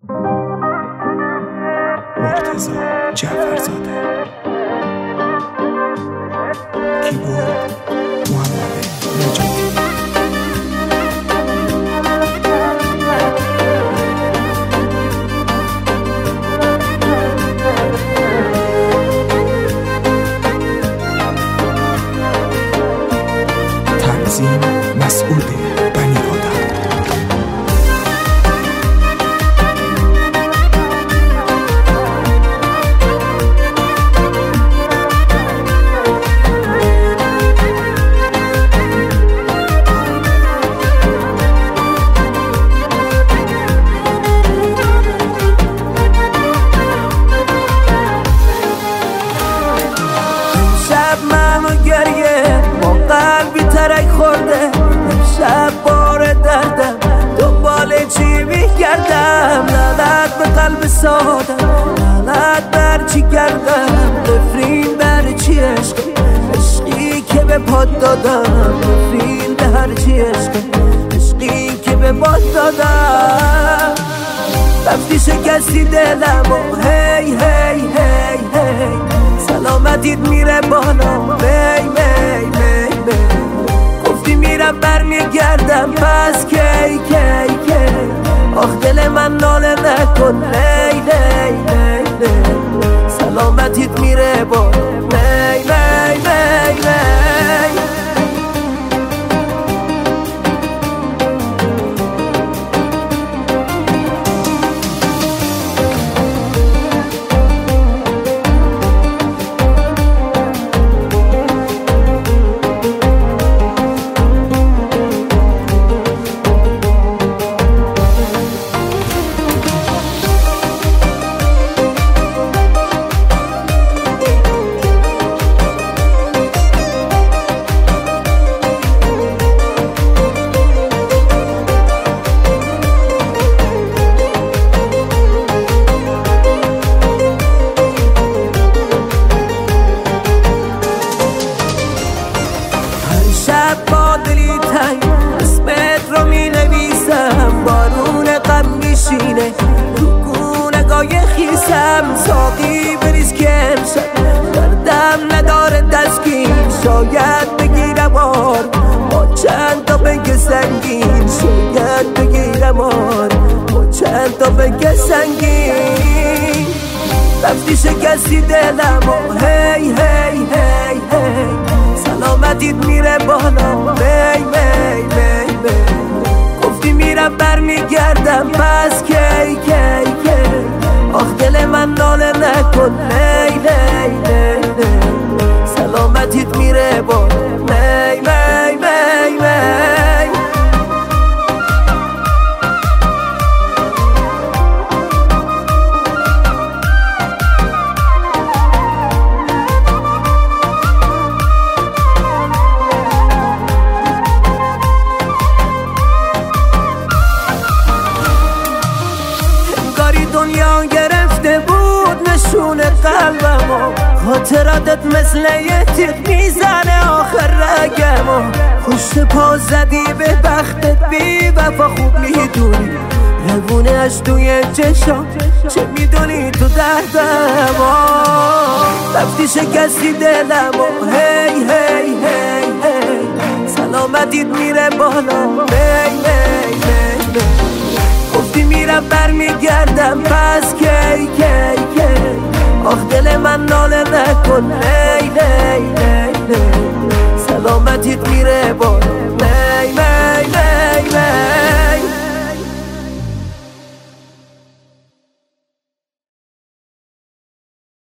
مرتضی جعفرزاده. کیبورد محمد نجاتی. تنظیم مسعود بنی آدم. شب بار دردم دنبال چی میگردم، لعنت به قلب سادم، لعنت بر چی کردم، نفرین بر چی عشقی که به پاد دادم، نفرین به هر چی عشقی که به پاد دادم. رفتی شکستی دلم و هی هی هی هی سلامتیت میره بالا، می می می می گفتی میرم برمیگردم، پس کی کی کی آخ دل من ناله نکن، لی لی لی لی سلامتیت میره بالا، می می می می ساقی بریز که امشب دردم نداره دستگیر، شاید بگیرم آر با چند تا بگه سنگین، شاید بگیرم آر با چند تا بگه سنگین. رفتی شکستی دلم و هی هی هی هی سلامتیت میره بالا، می می می می گفتی میرم برمیگردم، پس کی کی کی آخ دل من ناله نکن، لی لی لی لی سلامتیت میره بالا، می می می می انگاری دنیا گرفته بود نشون قلبمو، خاطراتت مثل یه تیغ میزنه آخر رگمو، پشت پا زدی به بختت بی وفا، خوب میدونی روونه‌اش توی چشام، چه میدونی تو دردمو. رفتی شکستی دلمو هی هی هی هی سلامتیت میره بالا، می می می می گفتی میرم برمیگردم، پس کی کی کی آخ دل من ناله نکن، لی لی لی لی سلامتیت میره بالا.